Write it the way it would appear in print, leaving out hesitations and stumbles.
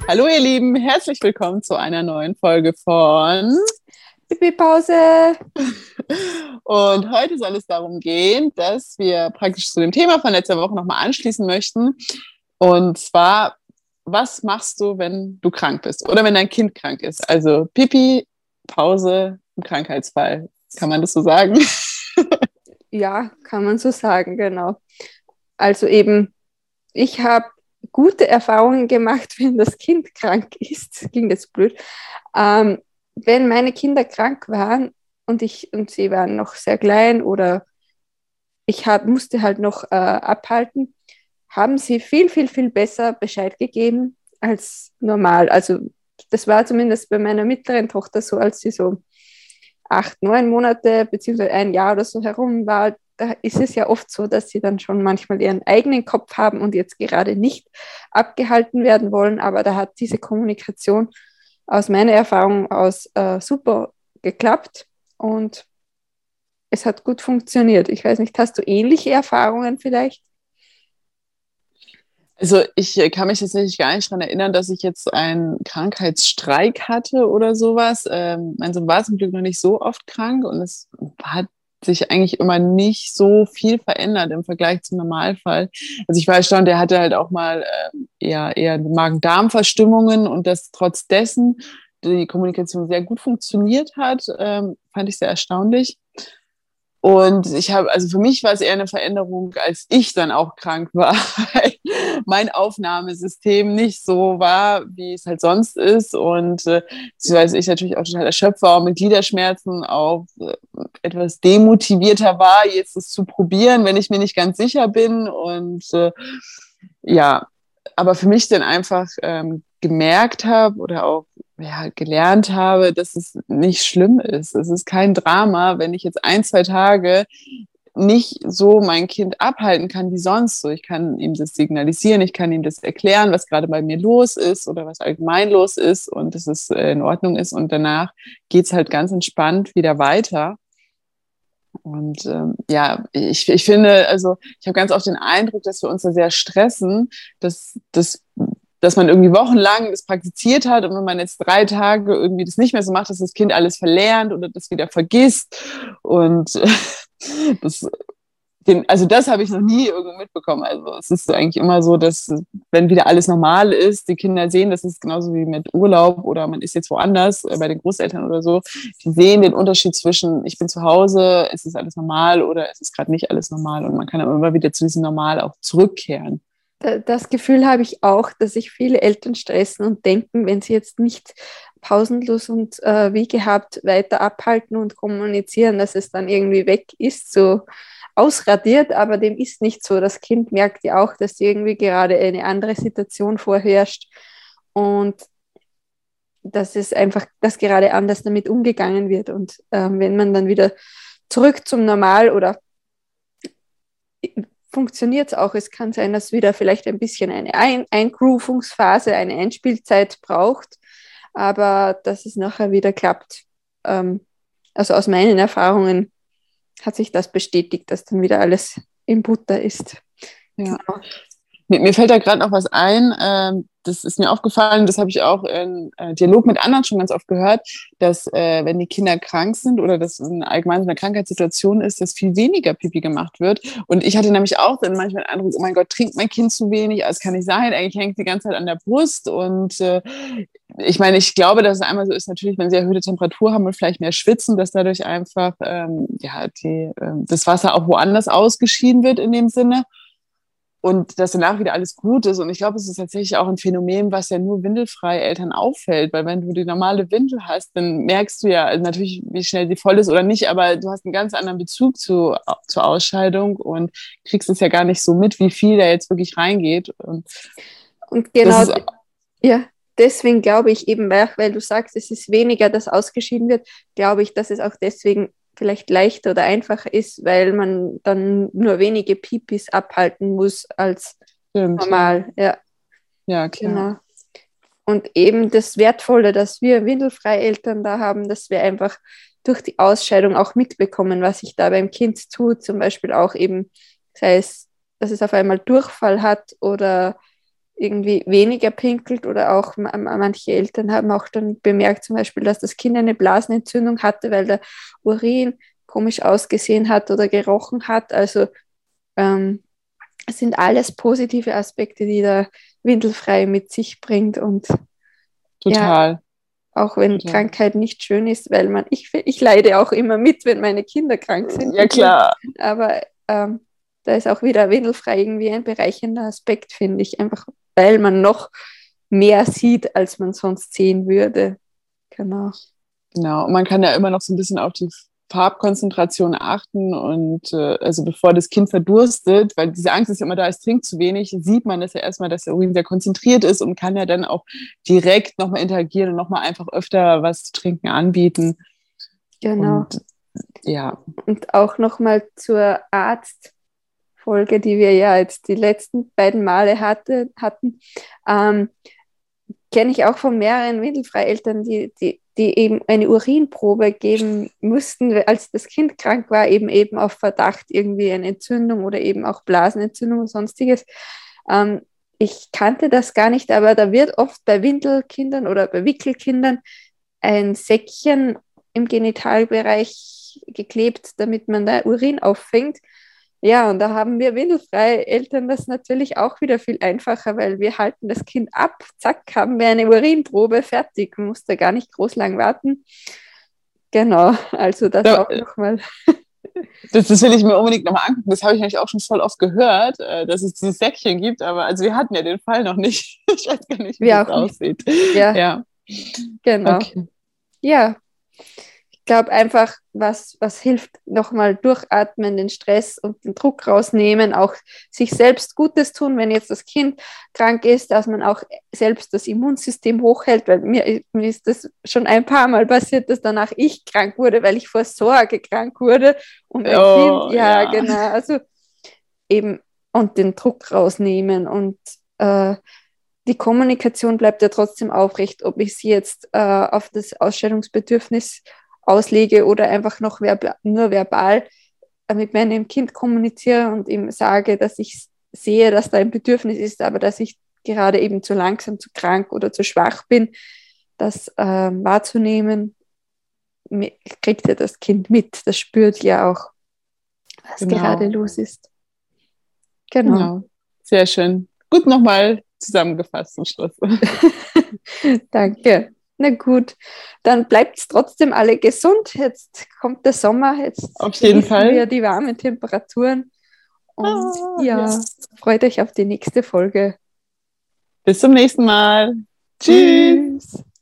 Hallo ihr Lieben, herzlich willkommen zu einer neuen Folge von Pipi-Pause. und heute soll es darum gehen, dass wir praktisch zu dem Thema von letzter Woche nochmal anschließen möchten. Und zwar, was machst du, wenn du krank bist oder wenn dein Kind krank ist? Also Pipi, Pause im Krankheitsfall. Kann man das so sagen? Ja, kann man so sagen, genau. Also eben, ich habe gute Erfahrungen gemacht, wenn das Kind krank ist. Klingt jetzt blöd. Ähm, Wenn meine Kinder krank waren und sie waren noch sehr klein oder musste halt noch abhalten, haben sie viel, viel, viel besser Bescheid gegeben als normal. Also das war zumindest bei meiner mittleren Tochter so, als sie so 8, 9 Monate beziehungsweise ein Jahr oder so herum war. Da ist es ja oft so, dass sie dann schon manchmal ihren eigenen Kopf haben und jetzt gerade nicht abgehalten werden wollen. Aber da hat diese Kommunikation aus meiner Erfahrung aus super geklappt und es hat gut funktioniert. Ich weiß nicht, hast du ähnliche Erfahrungen vielleicht? Also ich kann mich tatsächlich gar nicht daran erinnern, dass ich jetzt einen Krankheitsstreik hatte oder sowas. Mein Sohn war zum Glück noch nicht so oft krank und es hat sich eigentlich immer nicht so viel verändert im Vergleich zum Normalfall. Also ich war erstaunt, der hatte halt auch mal eher Magen-Darm-Verstimmungen und dass trotz dessen die Kommunikation sehr gut funktioniert hat, fand ich sehr erstaunlich. Und also für mich war es eher eine Veränderung, als ich dann auch krank war, weil mein Aufnahmesystem nicht so war, wie es halt sonst ist. Und beziehungsweise ich natürlich auch total erschöpft war und mit Gliederschmerzen auch etwas demotivierter war, jetzt es zu probieren, wenn ich mir nicht ganz sicher bin. Und ja, aber für mich dann einfach gemerkt habe oder auch gelernt habe, dass es nicht schlimm ist. Es ist kein Drama, wenn ich jetzt 1, 2 Tage nicht so mein Kind abhalten kann wie sonst. So, ich kann ihm das signalisieren, ich kann ihm das erklären, was gerade bei mir los ist oder was allgemein los ist und dass es in Ordnung ist. Und danach geht es halt ganz entspannt wieder weiter. Und ich finde, also ich habe ganz oft den Eindruck, dass wir uns da sehr stressen, dass man irgendwie wochenlang das praktiziert hat und wenn man jetzt 3 Tage irgendwie das nicht mehr so macht, dass das Kind alles verlernt oder das wieder vergisst. Und das also das habe ich noch nie irgendwo mitbekommen. Also es ist eigentlich immer so, dass wenn wieder alles normal ist, die Kinder sehen, das ist genauso wie mit Urlaub oder man ist jetzt woanders, bei den Großeltern oder so, die sehen den Unterschied zwischen ich bin zu Hause, ist es alles normal oder ist es gerade nicht alles normal und man kann immer wieder zu diesem Normal auch zurückkehren. Das Gefühl habe ich auch, dass sich viele Eltern stressen und denken, wenn sie jetzt nicht pausenlos und wie gehabt weiter abhalten und kommunizieren, dass es dann irgendwie weg ist, so ausradiert, aber dem ist nicht so. Das Kind merkt ja auch, dass irgendwie gerade eine andere Situation vorherrscht und dass es einfach, dass gerade anders damit umgegangen wird. Und wenn man dann wieder zurück zum Normal oder funktioniert es auch. Es kann sein, dass wieder vielleicht ein bisschen eine Eingroovungsphase, eine Einspielzeit braucht, aber dass es nachher wieder klappt. Ähm, also aus meinen Erfahrungen hat sich das bestätigt, dass dann wieder alles in Butter ist. Ja. Genau. Mir fällt da gerade noch was ein. Das ist mir aufgefallen, das habe ich auch in Dialog mit anderen schon ganz oft gehört, dass wenn die Kinder krank sind oder das in allgemein so eine Krankheitssituation ist, dass viel weniger Pipi gemacht wird. Und ich hatte nämlich auch dann manchmal den Eindruck, oh mein Gott, trinkt mein Kind zu wenig? Das kann nicht sein. Eigentlich hängt die ganze Zeit an der Brust. Und ich meine, ich glaube, dass es einmal so ist, natürlich, wenn sie erhöhte Temperatur haben und vielleicht mehr schwitzen, dass dadurch einfach das Wasser auch woanders ausgeschieden wird in dem Sinne und dass danach wieder alles gut ist. Und ich glaube, es ist tatsächlich auch ein Phänomen, was ja nur windelfrei Eltern auffällt, weil wenn du die normale Windel hast, dann merkst du ja also natürlich, wie schnell sie voll ist oder nicht, aber du hast einen ganz anderen Bezug zur Ausscheidung und kriegst es ja gar nicht so mit, wie viel da jetzt wirklich reingeht. Und Und das genau, ist, ja, deswegen glaube ich eben, weil du sagst, es ist weniger, das ausgeschieden wird, glaube ich, dass es auch deswegen vielleicht leichter oder einfacher ist, weil man dann nur wenige Pipis abhalten muss als stimmt, ja. normal. Ja, Ja, klar. genau. Und eben das Wertvolle, dass wir windelfreie Eltern da haben, dass wir einfach durch die Ausscheidung auch mitbekommen, was sich da beim Kind tut. Zum Beispiel auch eben, sei es, dass es auf einmal Durchfall hat oder irgendwie weniger pinkelt oder auch manche Eltern haben auch dann bemerkt zum Beispiel, dass das Kind eine Blasenentzündung hatte, weil der Urin komisch ausgesehen hat oder gerochen hat. Also es sind alles positive Aspekte, die der Windelfrei mit sich bringt und ja, Total. auch wenn Total. Krankheit nicht schön ist, weil ich leide auch immer mit, wenn meine Kinder krank sind. Ja, klar. Aber da ist auch wieder Windelfrei irgendwie ein bereichernder Aspekt, finde ich, einfach weil man noch mehr sieht, als man sonst sehen würde. Genau. Genau. Und man kann ja immer noch so ein bisschen auf die Farbkonzentration achten und also bevor das Kind verdurstet, weil diese Angst ist ja immer da, es trinkt zu wenig, sieht man das ja erstmal, dass der Urin sehr konzentriert ist und kann ja dann auch direkt nochmal interagieren und nochmal einfach öfter was zu trinken anbieten. Genau. Und ja. Und auch nochmal zur Arztfolge, die wir ja jetzt die letzten beiden Male hatten, kenne ich auch von mehreren Windelfrei-Eltern, die eben eine Urinprobe geben mussten, als das Kind krank war, eben auf Verdacht irgendwie eine Entzündung oder eben auch Blasenentzündung und sonstiges. Ich kannte das gar nicht, aber da wird oft bei Windelkindern oder bei Wickelkindern ein Säckchen im Genitalbereich geklebt, damit man da Urin auffängt. Ja, und da haben wir windelfreie Eltern das natürlich auch wieder viel einfacher, weil wir halten das Kind ab, zack, haben wir eine Urinprobe, fertig, man muss da gar nicht groß lang warten. Genau, also das Ja, auch nochmal. das will ich mir unbedingt nochmal angucken. Das habe ich nämlich auch schon voll oft gehört, dass es dieses Säckchen gibt, aber also wir hatten ja den Fall noch nicht. Ich weiß gar nicht, wie Wir das auch nicht. aussieht. Ja, Ja, genau. okay. Ja, ich glaube einfach, was hilft, nochmal durchatmen, den Stress und den Druck rausnehmen, auch sich selbst Gutes tun, wenn jetzt das Kind krank ist, dass man auch selbst das Immunsystem hochhält, weil mir ist das schon ein paar Mal passiert, dass danach ich krank wurde, weil ich vor Sorge krank wurde und mein Kind, Oh, ja, ja. genau, also eben und den Druck rausnehmen und die Kommunikation bleibt ja trotzdem aufrecht, ob ich sie jetzt auf das Ausstellungsbedürfnis auslege oder einfach noch nur verbal mit meinem Kind kommuniziere und ihm sage, dass ich sehe, dass da ein Bedürfnis ist, aber dass ich gerade eben zu langsam, zu krank oder zu schwach bin, das wahrzunehmen, kriegt ja das Kind mit. Das spürt ja auch, was gerade Genau. los ist. Genau. Genau. Sehr schön. Gut nochmal zusammengefasst zum Schluss. Danke. Na gut, dann bleibt es trotzdem alle gesund. Jetzt kommt der Sommer, jetzt Auf jeden genießen wir Fall. die warmen Temperaturen und Ja. ja, freut euch auf die nächste Folge. Bis zum nächsten Mal. Tschüss. Tschüss.